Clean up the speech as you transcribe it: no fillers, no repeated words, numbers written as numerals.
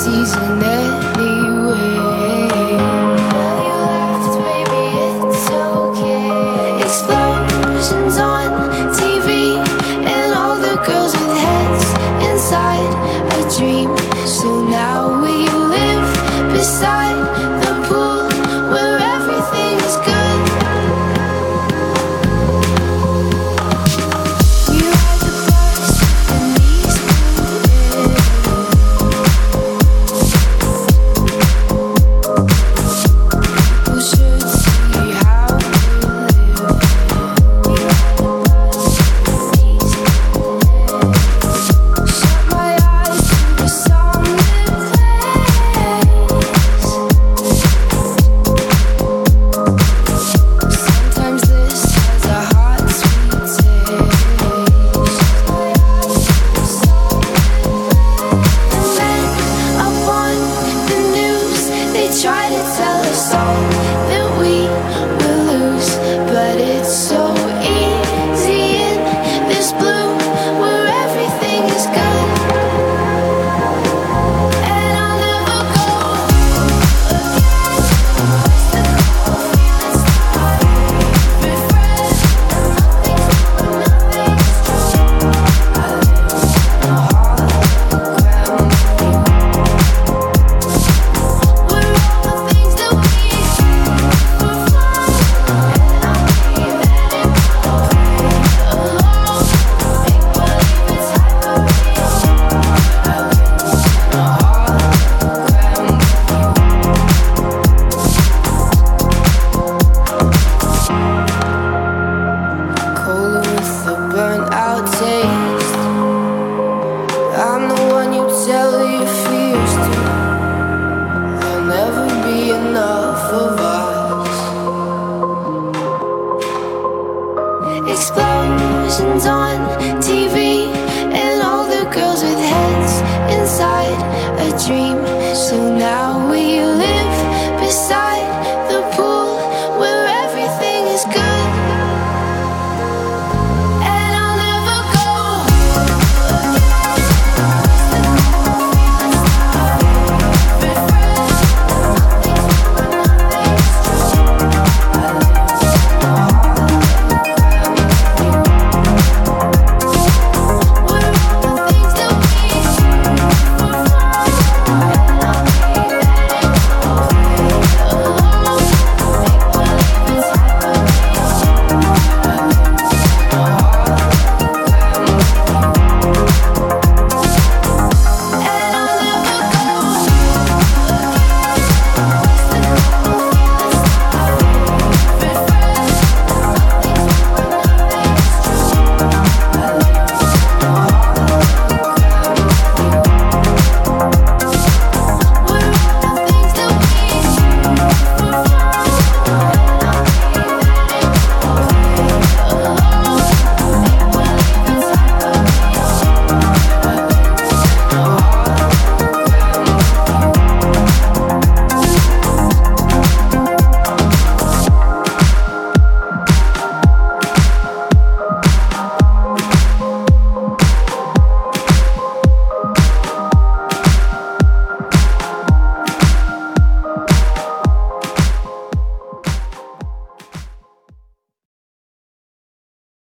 season anyway. Well, you laughed, baby, it's okay. Explosions on TV and all the girls with heads inside a dream. So now we live beside the pool where everything is good. We ride the bus and these people should see how we live. We ride the bus and these shut my eyes to the song that plays. Sometimes this has a hot, sweet taste. My eyes to the song that plays. And then up on the news, they try to tell us all that we will lose, but it's so easy in this blue where everything is good. And I'll never go again. What's the cold feeling start? Refresh, nothing's true. I live in a hologram view where all the things that we do for fun. And I'll leave that in my play alone. Make believe it's hyper real. I live in a hologram view. Cola with a burnt out taste. I'm the one you tell your fears to. There'll never be enough of us. Explosions on TV and all the girls with heads inside a dream. So now we live beside